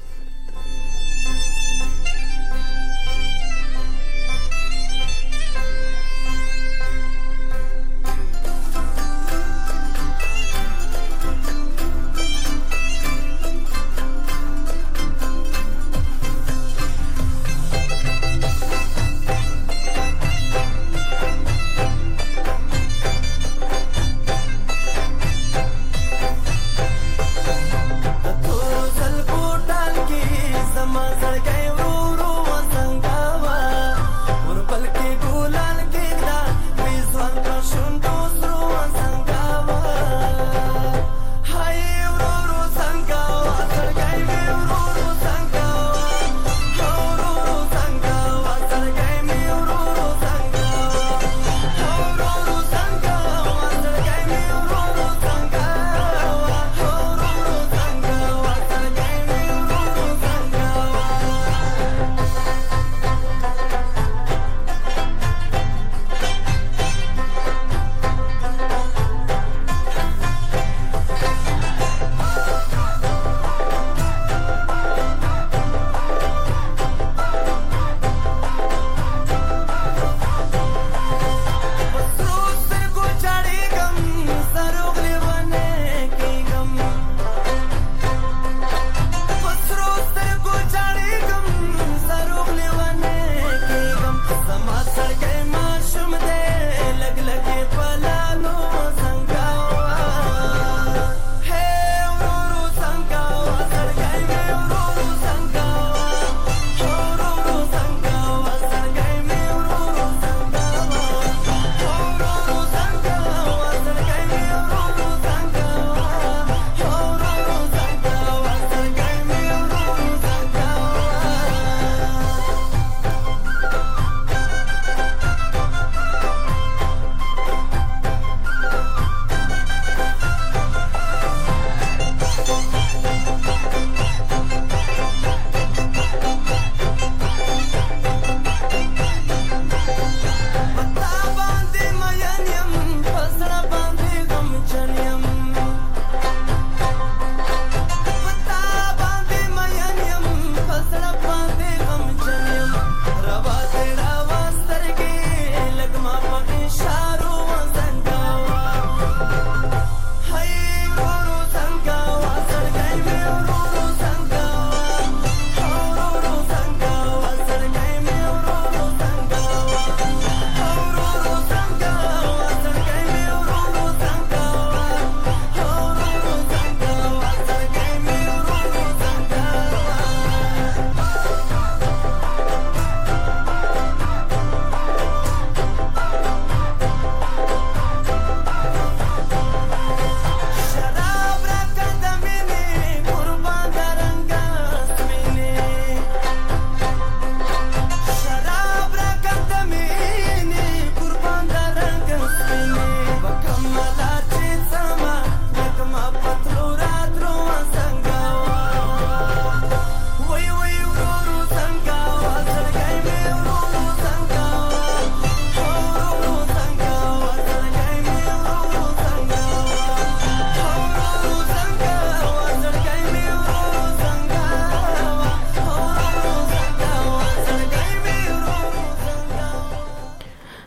[SPEAKER 7] के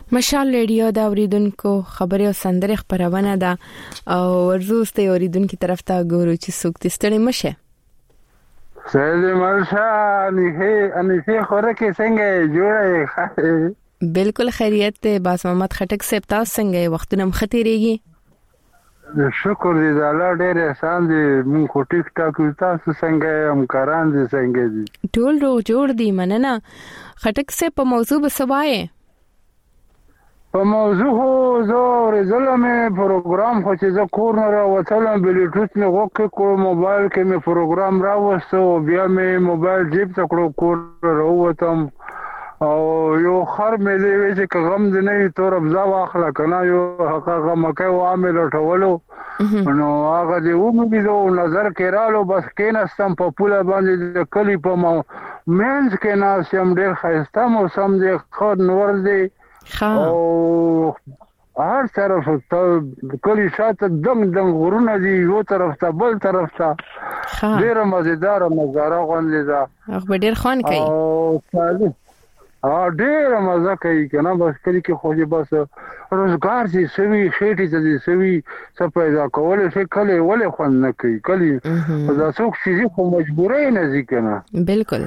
[SPEAKER 1] مشال ریډیو دا اوریدونکو خبري او سندره خبرونه ده او ورزوسته اوریدونکو طرف ته ګورو چې څوک تستړي مشه.
[SPEAKER 12] سید مرشا انیسه خوره کې څنګه جوړه؟
[SPEAKER 1] بالکل خیریت ته. باس محمد خټک صاحب تاسو څنګه وختونه مختيريږي؟
[SPEAKER 12] شکر دې الله ډېر احسان دې مونږ کو ټیک ټاک تاسو څنګه همکاران دې څنګه دي؟
[SPEAKER 1] ټول روغ جوړ دي مننه. خټک صاحب په موضوع بسوایې؟
[SPEAKER 12] په موضوع زه ورزلمه پروګرام خو چې زه کور نه راوتلم بلوټوث نه وکړ کو موبایل کې مې پروګرام راوستو بیا مې موبایل جیب ته کړو کور راووتم او یو خر مې دی چې کوم د نه تور ابزا واخله کنه یو هغه مکه و عامل ټولو نو هغه دی و مې دو نظر کې رالو بس کېناستم په پوله باندې کلی په مینز کې ناسم ډېر خسته موسم دی خو نور دی او هر طرف ته کلی شاته دنګ غرونه دي یو طرف ته بل طرف ته ډېر مزیدار نظاره غونډه ده
[SPEAKER 1] هغه ډېر خوان کوي
[SPEAKER 12] او صالح ډېر مزه کوي کنه بس کلی کې خو بس روزګار دي سوي خېټي دي سوي څه پیدا کول شي کلی ولې خوان نه کوي کلی دا څوک چې خو مجبورې نه ځي کنه
[SPEAKER 1] بالکل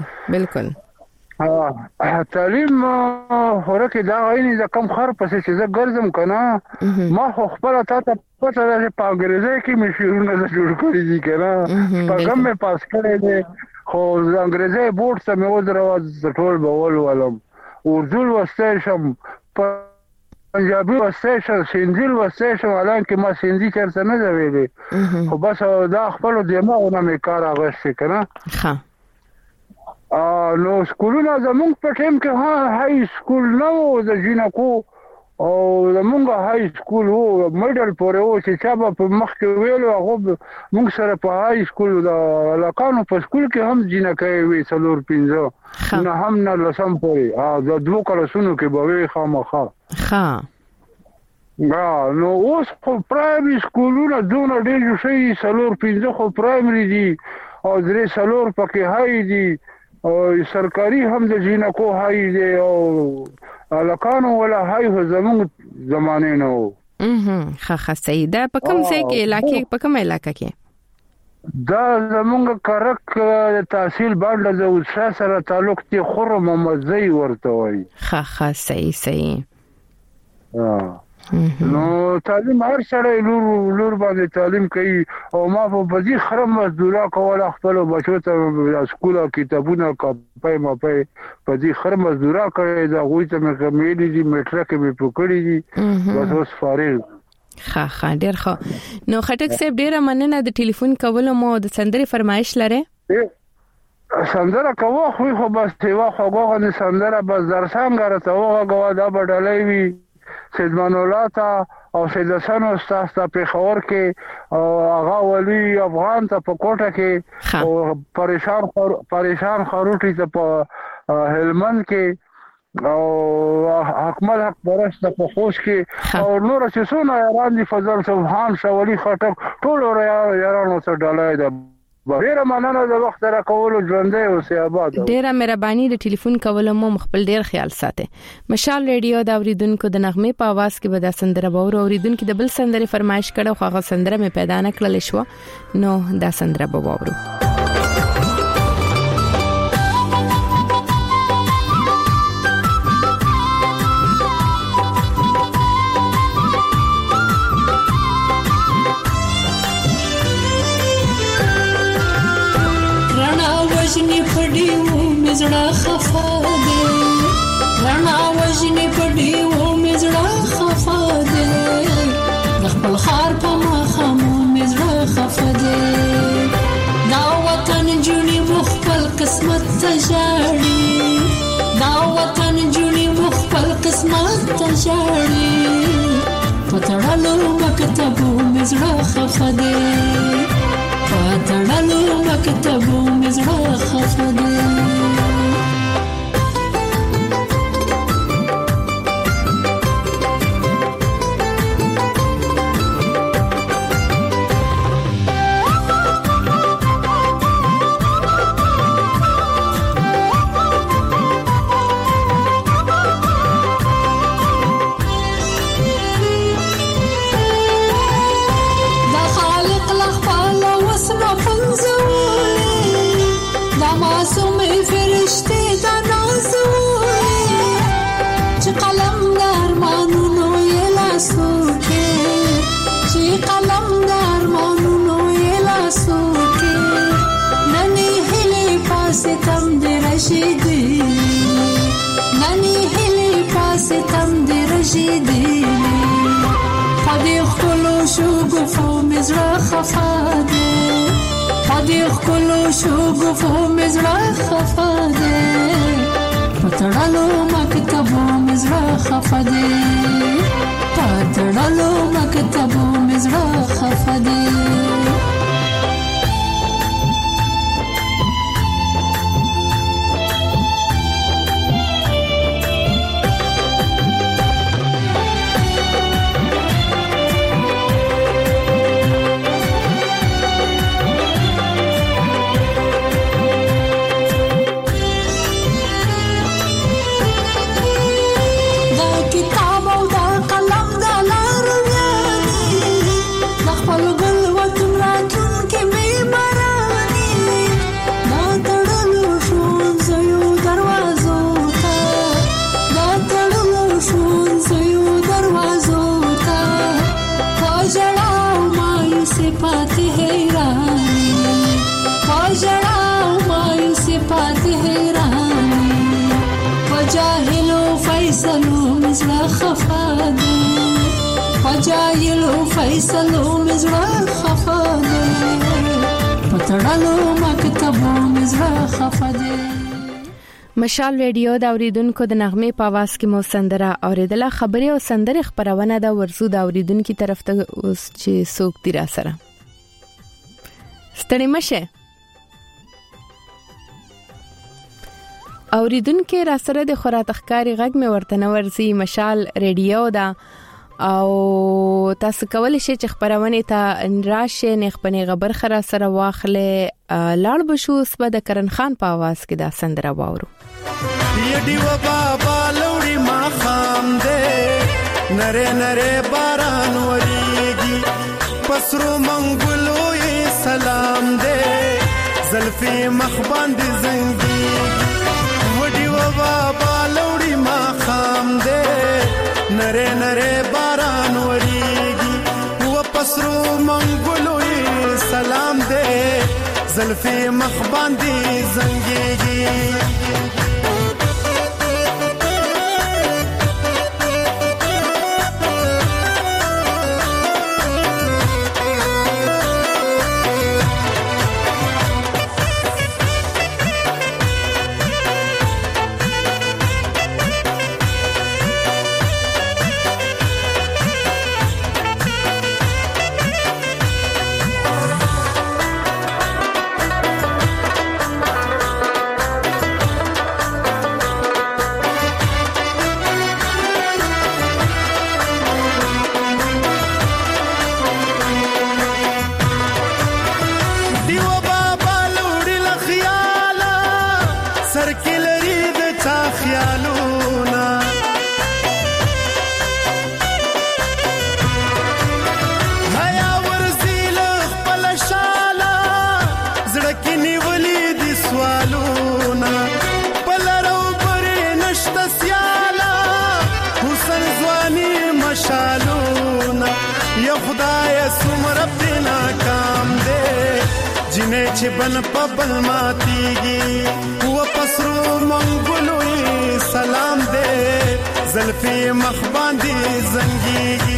[SPEAKER 12] تعلیم هورکه دا غوښنه د کم خر پسې چې زه ګرځم کنه ما خو خپل ته پته ده په انګریزي کې مشهورونه جوړ کړی دي کنه په کوم مې پاس کړی دي خو د انګریزي بورډ ته مې ودرو ټول بول ولم اردو وسته پنجابي وسته سندي وسته الان کې ما سندي چرته نه دی ویلي خو بس دا خپل دماغونه مې کار اغوښته کنه
[SPEAKER 1] ها
[SPEAKER 12] نو سکولونه زمونږ په ټیم کې هاي سکول نو د جینکو او زمونږ هاي سکول وو میډل پورې وو چې چا په مخ کې ویلو هغه موږ سره په هاي سکول د علاقانو په سکول کې هم جینکې وی څلور پنځه نه هم نه لسم پورې د دوه کلاسونو کې به وي خامخا نو اوس په پرایمري سکولونه دونه ډېر شي څلور پنځه خو پرایمري دي او درې څلور پکې هاي دي او سرکاري هم د جینکو هاي دی او علاقانو ولا هاي زمونږ زمانه نه وو
[SPEAKER 1] ښه صحیح ده. په کوم ځای کې علاقې په کوم علاقې کې
[SPEAKER 12] دا زمونږ کرک تحصیل باندې د اوسه سره تعلق دی خور محمد زئی ورته وای
[SPEAKER 1] ښه صحیح
[SPEAKER 12] نو تعلیم هر سره لور باندې تعلیم کوي او ما په بځي خرم مزدورا کوله خپل بچو ته سکول کتابونه کاپای ما په بځي خرم مزدورا کوي دا غوي ته مې کمیلي دي میټرک مې پکړی دي بس اوس فارغ
[SPEAKER 1] ښه ډېر ښه. نو خټک صاحب ډېر مننه د ټلیفون کولو مو د سندري فرمایش لره
[SPEAKER 12] سندره کوه خو بس یو خواغه نه سندره بس درسنګ راته وغه دا بدلای وی سیدمان الله تا او سید حسن استاد ته په خور کې او هغه ولی افغان ته په کوټه کې او پریشان خروټي ته په هلمند کې او اکمل حق برسته په خوش کې او نور چې څونه راندي فضل سبحان شولي خټک ټول یارانو سره ډالای ده ډیره مننه د وخت را کول ژوندې او سي آباد.
[SPEAKER 1] ډیره مهرباني د ټلیفون کول مو خپل ډیر خیال ساتي. مشال ریډیو دا اوریدونکو د نغمه په आवाज کې به دا سندره باور اوریدونکو د بل سندره فرمایش کړه خو هغه سندره مې پیدا نه کړل شو نو دا سندره به باورو.
[SPEAKER 13] وجنی پډیو مزړه خفا دے رڼا وجنی پډیو مزړه خفا دے خپل خار په مخامو مزړه خفا دے دا وطن جونی مخبل قسمت تجاړي دا وطن جونی مخبل قسمت تجاړي پتړلو مکتبو مزړه خفا دے پتړلو مکتبو مزړه خفا دے قلم دارمانونو یلاسو کې چې قلم دارمانونو یلاسو کې ننی هلي پاسه تم دې رشیدي ننی هلي پاسه تم دې رشیدي پدې خلو شو ګفو مزرا خفاده پدې خلو شو ګفو مزرا خفاده پتړلو مکتبو مزرا خفاده پتړلو مکتبو مزرا خفاده جاهلو فیصلو مزرا خفاده پتړلو مکتبو مزرا خفاده
[SPEAKER 1] مشال ریډیو دا اوریدونکو د نغمه په आवाज کې مو سندره اوریدله خبري او سندره خبرونه دا ورزو دا اوریدونکو طرف ته اوس چې څوک دی را سره ستړي مشه اوریدونکو را سره د خوراتخکاری غږ مې ورته نورسي مشال ریډیو دا او تاسو کولای شئ چې خبرونه ته راشه نه خپل خبر خره سره واخلې لاړ بشو سپه د کرن خان په आवाज کې دا سندره واورو
[SPEAKER 7] یډي و بابا لوري ما خام دې نره نره باران وريږي پسرو منګلو یې سلام دې زلفي مخ باندې زنګي وډي و بابا لوري ما خام دې نره نره باران وریږي و پسرو منګلو سلام دې زلفي مخ باندې زنګيږي چې بن پبل ماتيږي و پسرو منګلو سلام دې زلفي مخ باندې زنګيږي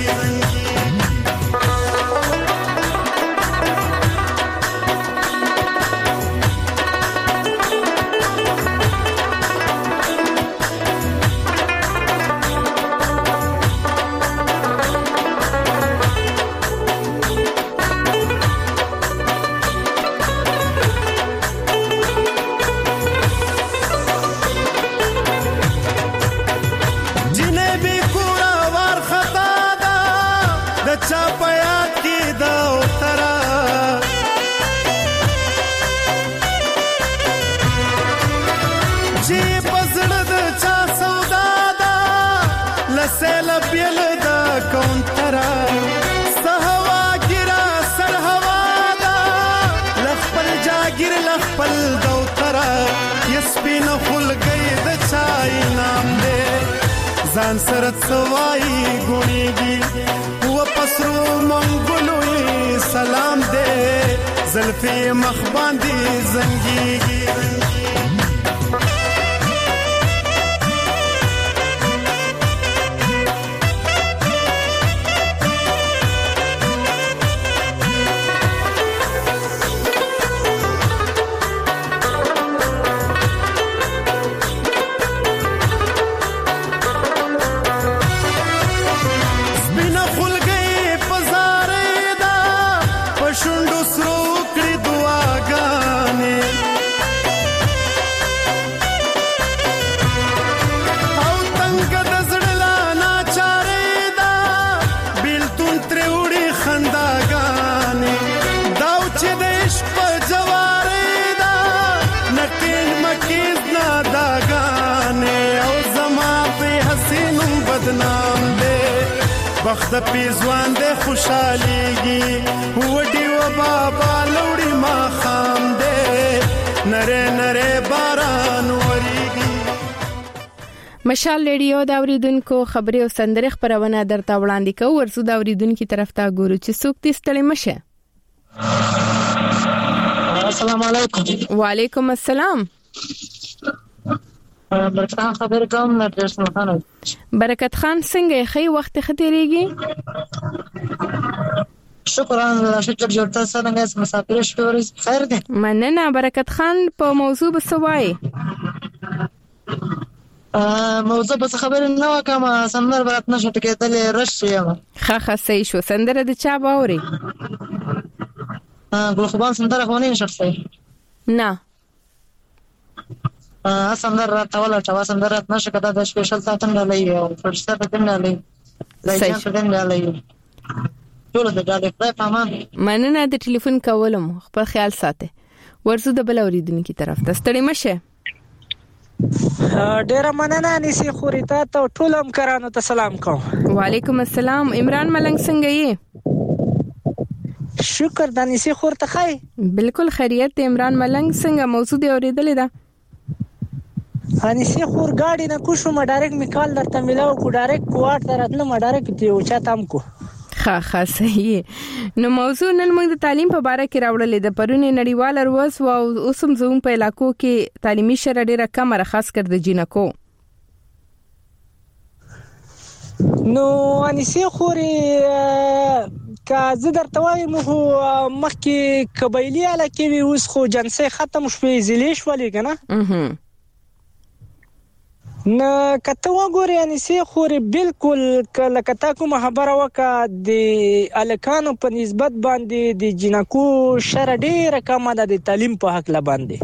[SPEAKER 7] ځان
[SPEAKER 14] سرت سوای ګونیږي و پسرو منګلو سلام دې زلفي مخ باندې زنګيږي وخت پیزوان دې خوشاليږي وډي و بابا لوري ما خام دې نره نره باران وريږي
[SPEAKER 1] مشال ریډیو دا اوریدونکو خبري او سندري خبرونه درته وړاندې کوو ورسو دا اوریدونکو طرف ته ګورو چې څوک دې ستړي مشه.
[SPEAKER 15] السلام علیکم.
[SPEAKER 1] وعلیکم السلام.
[SPEAKER 15] برکت خان خبر کوم نرجس خان.
[SPEAKER 1] برکت خان څنګه خې وخت ختیریږي؟
[SPEAKER 15] شکر جوړتا څنګه مسافر شوې خیر ده.
[SPEAKER 1] مننه برکت خان په موضوع بسوای.
[SPEAKER 15] موضوع بس خبر نه وکم سندر برات نشو ټکېدل رش یم.
[SPEAKER 1] خه صحیح شو سندره د چا باوري؟
[SPEAKER 15] ګل خوبان سندره خونی نشته.
[SPEAKER 1] نه
[SPEAKER 15] سندر راته ولا چا سندر رات نشه کدا د سپیشل ساتن غلې او فرشته پکې نه لې لایجان پکې نه لې ټول د ډاډه په پامان
[SPEAKER 1] مننه د ټلیفون کولم خپل خیال ساته ورسو د بل اوریدونکو طرف ته ستړي مشه.
[SPEAKER 16] ډیر مننه نسی خوريتا ته ټول هم کرانو ته سلام کوم.
[SPEAKER 1] وعلیکم السلام. عمران ملنګ څنګه یې؟
[SPEAKER 16] شکر د نسی خور ته خای
[SPEAKER 1] بالکل خیریت. عمران ملنګ څنګه موضوع دی اوریدلې ده؟
[SPEAKER 16] انسی خور گاډي نه کوشو ما ډایرکټ میکال درته ملاو کو ډایرکټ کوارت درته ما ډایرکټ دی او چاتام کو
[SPEAKER 1] ښه صحیح. نو موضوع نن موږ د تعلیم په اړه کې راوړلې د پرونی نړیوال ورځ او اوسم زوم په علاقو کې تعلیمي شر ډیره کم خاص کر د جنکو.
[SPEAKER 16] نو انسی خوري کا زه درته وایم هو مخکې قبایلی علاقې وي اوس خو جنسي ختم شوې زلیش ولې کنه نه کته وګورې انسی خوري بالکل کله کته کوم خبره وکا د الکانو په نسبت باندې د جنکو شر ډیره کم ده د تعلیم په حق لا باندې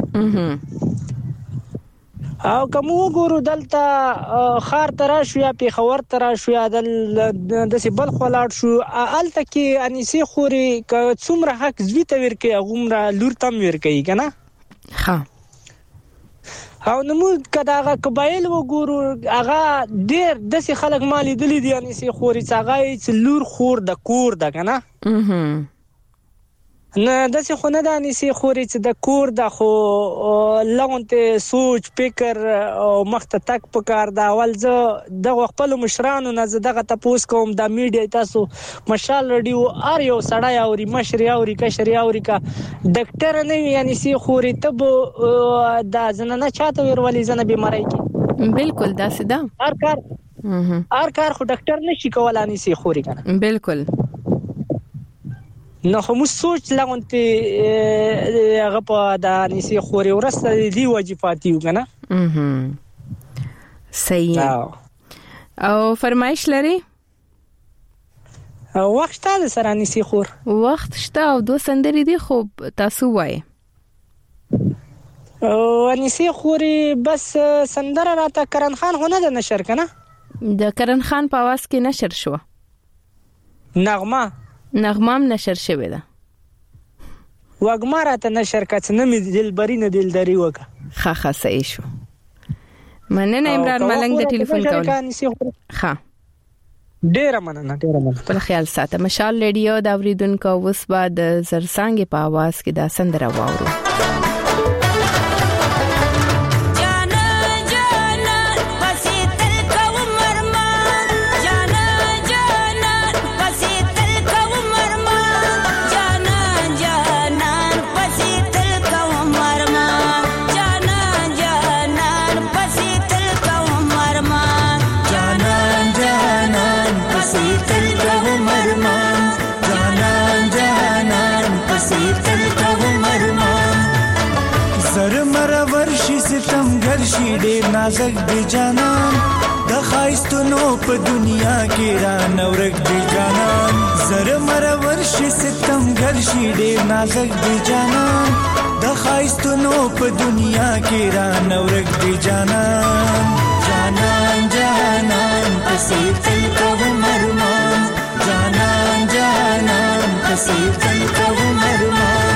[SPEAKER 16] او کوم وګورو دلته خار تراشو یا پیښور تراشو یا د سیبل خلاړ شو الته کې انسی خوري ک څومره حق زویته ورکې غومره لور تم ورکې کنه
[SPEAKER 1] ها
[SPEAKER 16] او نمو کداغه قبایل وګورو هغه ډیر دسي خلک مالي دلی دي انسی خوري څنګه چې لور خور د کور د کنه نه داسې خو نه ده انسی خوري چې د کور د خو لغونته سوچ فکر او مخته تک پکار دا اول زه د خپل مشرانو نه زه دغه تاسو کوم د میډیا تاسو مشال رډیو ار یو سړی اوري مشر اوري کشر اوري کا ډاکټر نه وي انسی خوري ته د زنانه چاته ورولې زنه بیماری کی
[SPEAKER 1] بالکل داسې ده
[SPEAKER 16] هر کار خو ډاکټر نشي کولای انسی خوري کنه
[SPEAKER 1] بالکل
[SPEAKER 16] نو خو سوچ لغونته هغه په د انسی خوري ورسته دی واجباتیو کنه
[SPEAKER 1] صحیح او فرمایش لري
[SPEAKER 16] وخت ته سره انسی خور
[SPEAKER 1] وخت شته او دو سندري دي خو تاسو وای
[SPEAKER 16] انسی خوري بس سندره راته کرن خان هونه د نشر کنه
[SPEAKER 1] د کرن خان په आवाज کې نشر شو نغمام نشر شوی ده
[SPEAKER 16] وګما راته نشر کڅ نه می دلبري نه دلداري وکا
[SPEAKER 1] ښه صحیح شو مننه عمران ملنګ د ټلیفون کول ښه
[SPEAKER 16] ډیر مننه
[SPEAKER 1] په خیال ساته. مشال ریډیو دا اوریدونکو اوس بعد زرسانګ په आवाज کې دا سندره واورو.
[SPEAKER 17] جانا پسې تل کوم مرمان ډېر نازک دی جانان د خایستونو په دنیا کې را نورک دی جانان زر مرور شي ستم ګر شي ډېر نازک دی جانان د خایستونو په دنیا کې را نورک دی جانان جانان جانان پسې تل کوم ارمان جانان جانان پسې تل کوم ارمان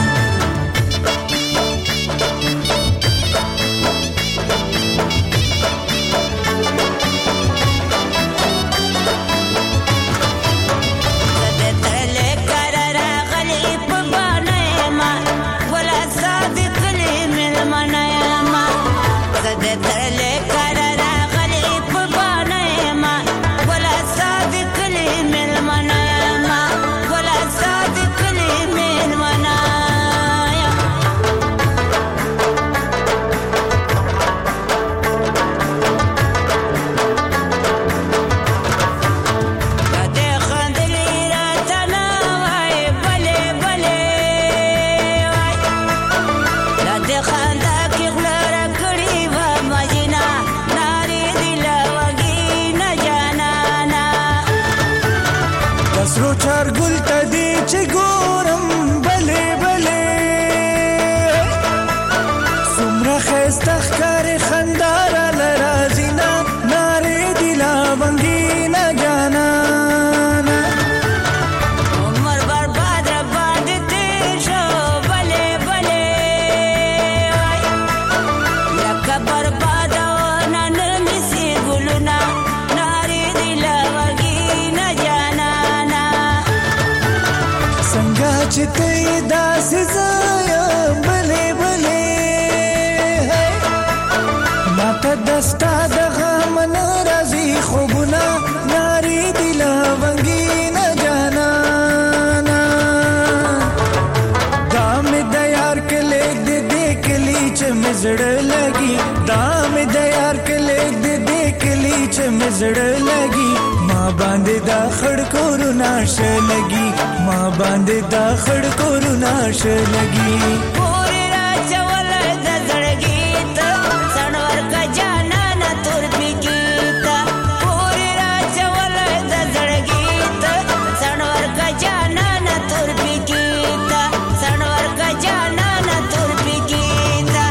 [SPEAKER 17] زړه لګي ما باندې دا خړ کورونه شلګي ما باندې دا خړ کورونه شلګي
[SPEAKER 18] پورې راځول د زړګي ته څنور کا جانا نه تور پکې ته پورې راځول د زړګي ته څنور کا جانا نه تور پکې ته څنور کا جانا نه تور پکې ته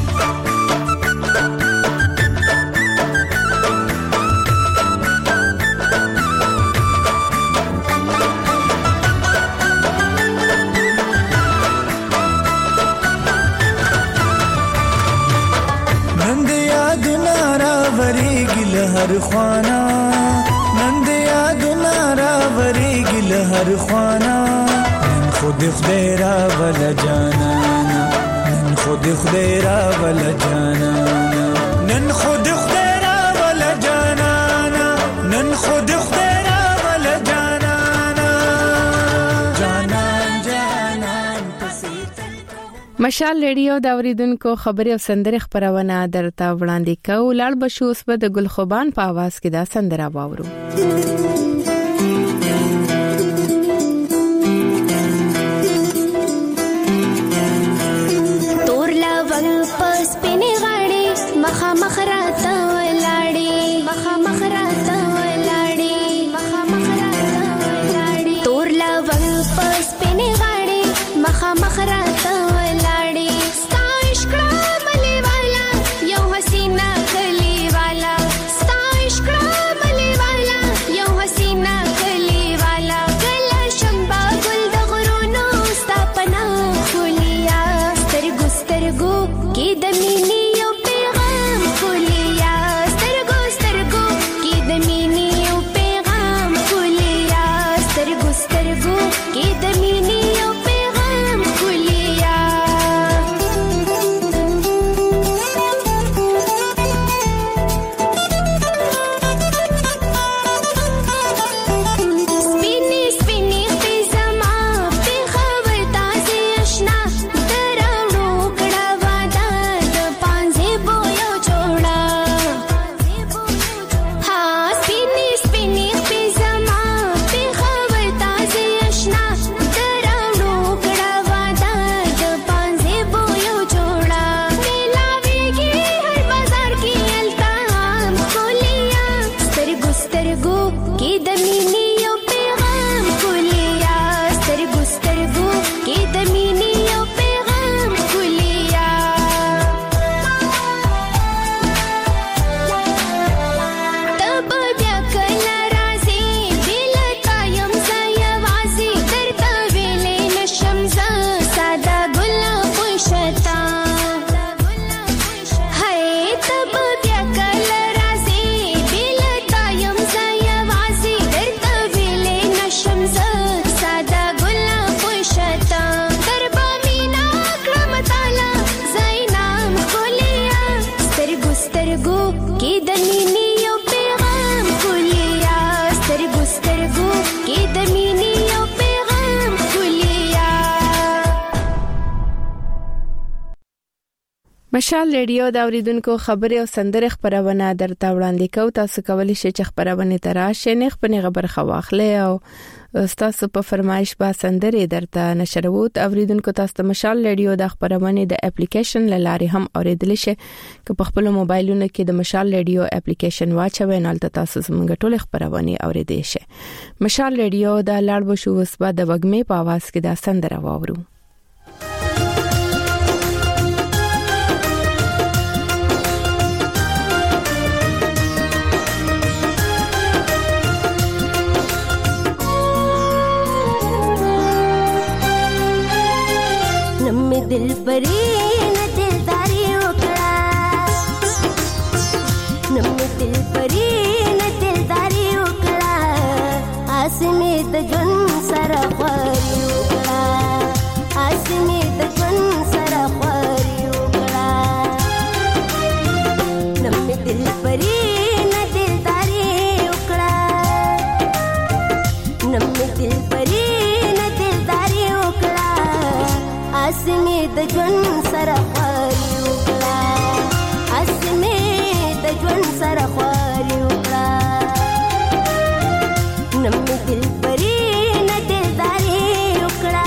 [SPEAKER 17] هر خوانا نند یادونه راوریږي له هر خوانا نن خود خدای را ول جانانا نن خود خدای را ول جانانا نن خود خدای را ول جانانا نن خود خدای را ول جانانا جانان جانان
[SPEAKER 1] مشال ریډیو دا اوریدونکو خبري او سندره خبرونه درته وړاندې کوو لاړ بشو اوس به د ګل خوبان په आवाज کې دا سندره واورو
[SPEAKER 19] تور لونګ پس پینې غاړي مخه مخراته ولاړې مخه مخراته ولاړې مخه مخراته ولاړې تور لونګ پس پینې غاړي مخه مخراته Hasina
[SPEAKER 1] مشال ریډیو د اوریدونکو خبري او سندره خبرونه درته وړاندې کوي. تاسو کولی شئ چې خبرونه تراشه نه خپل خبر خواخله او تاسو په فرمایش با سندره درته نشروو. اوریدونکو تاسو مشال ریډیو د خبرونه د اپلیکیشن لاره هم اوریدل شي که په خپل موبایلونو کې د مشال ریډیو اپلیکیشن واچوي نو تاسو زموږ ټول خبرونه اوریدئ شي. مشال ریډیو د لاړ بشو وسبا د وګمې په आवाज کې د سندره واورو.
[SPEAKER 19] दिल परी न दिलदारी उकड़ा नम्मे दिल परी न दिलदारी उकड़ा आसमे त जन सरा ख्वारी उकड़ा आसमे त जन सरा ख्वारी उकड़ा नम्मे दिल परी न दिलदारी उकड़ा नम्मे दिल परी न दिलदारी उकड़ा आसमे د ژوند سره خواري وکړه اسمه د ژوند سره خواري وکړه نمې دل پرې نه دلداري وکړه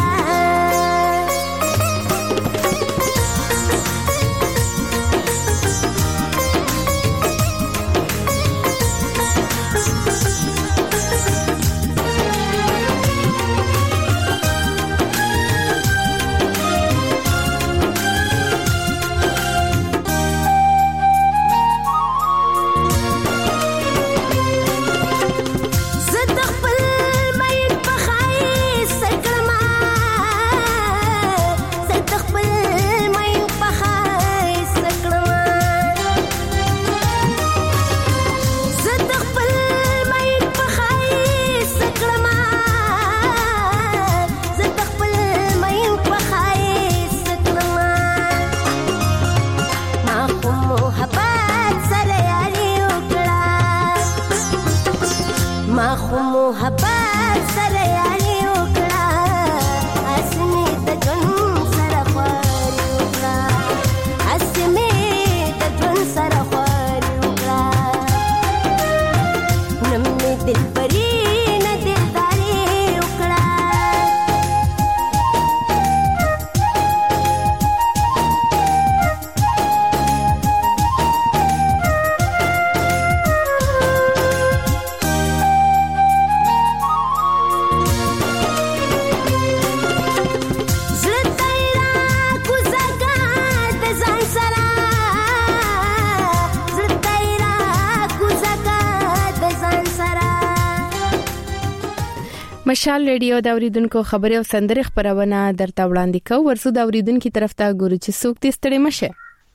[SPEAKER 19] مشال ریډیو د اوریدونکو خبري او سندره خبرونه درته وړاندې کوي. ورسو د اوریدونکو طرف ته ګورو چې څوک دې ستړي مشه.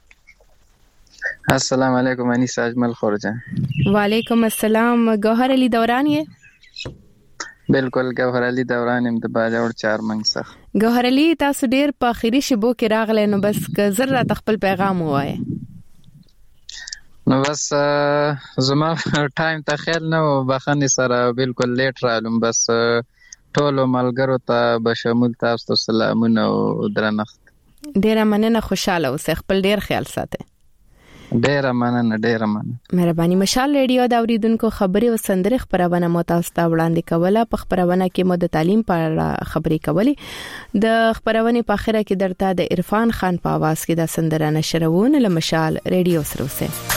[SPEAKER 20] السلام علیکم انیس اجمل خورجان.
[SPEAKER 1] وعلیکم السلام. گوهر علی دوران یې؟
[SPEAKER 20] بالکل گوهر علی دوران يم د باجوړ چارمنګ څخه.
[SPEAKER 1] گوهر علی تاسو ډیر په اخیری شبو کې راغلی نو بس که زر را خپل پیغام وایي.
[SPEAKER 20] نو بس زما ټایم ته خیر نه بخنه سره بالکل لیټ رالم بس ټول ملګرو ته بشمول تاسو سلامونه او درنښت.
[SPEAKER 1] ډیر مننه خوشاله اوسه خپل ډیر خیال ساته.
[SPEAKER 20] ډیر مننه
[SPEAKER 1] مهرباني. مشال ریډیو د اوریدونکو خبري او سندره خبرونه مو تاسو ته وړاندې کوله. په خبرونه کې مو د تعلیم په اړه خبري کولې. د خبرونه په اخره کې درته د عرفان خان په आवाज کې د سندره نشرونه له مشال ریډیو سره وسه.